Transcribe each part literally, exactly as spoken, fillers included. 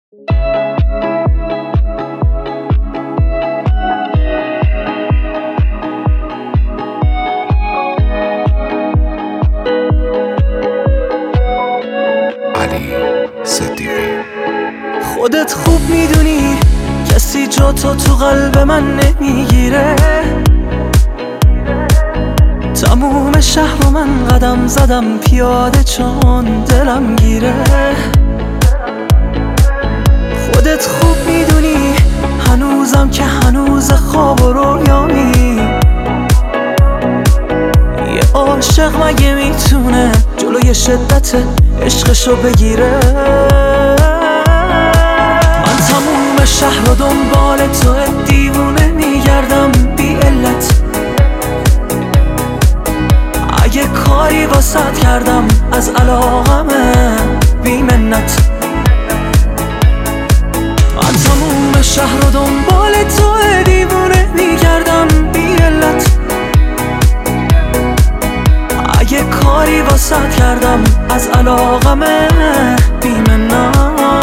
خودت خوب میدونی کسی جا تو تو قلب من نمیگیره. تموم شهر رو من قدم زدم پیاده چون دلم گیره. خودت خوب میدونی هنوزم که هنوز خواب و رویامی. یه عاشق مگه میتونه جلوی شدت عشقشو بگیره؟ شهر و دنبال تو دیوونه میگردم بی علت. اگه کاری واسط کردم از علاقمه بی منت. من تموم شهر و دنبال تو دیوونه میگردم بی علت. اگه کاری واسط کردم از علاقمه بی منت.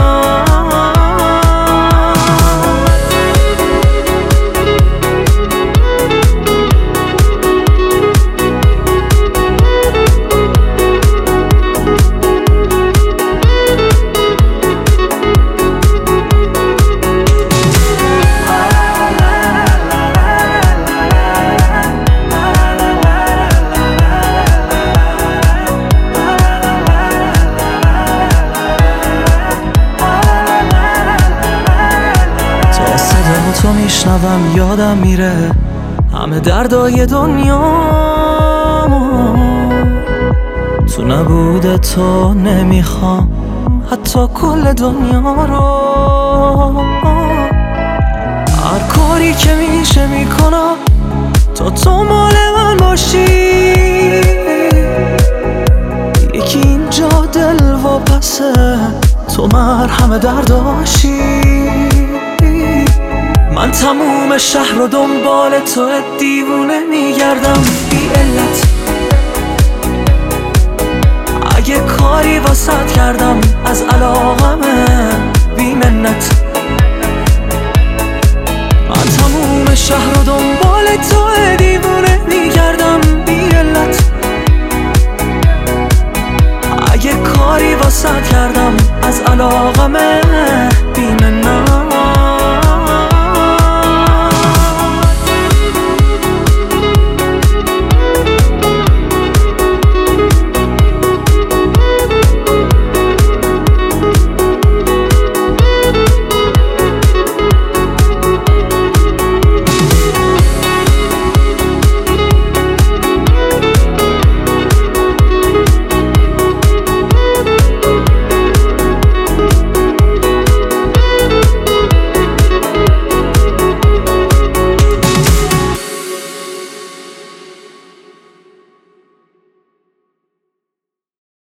تو میشنوم یادم میره همه دردای دنیامو. تو نبوده تو نمیخوام حتی کل دنیا رو. هر کاری که میشه میکنم تا تو مال من باشی. یکی اینجا دل و پسه تو مرهم درداشی. من تموم شهر و دنبال تو دیوونه میگردم بی علت. اگه کاری واسط کردم از علاقمه بی منت. من تموم شهر و دنبال تو دیوونه میگردم بی علت. اگه کاری واسط کردم از علاقمه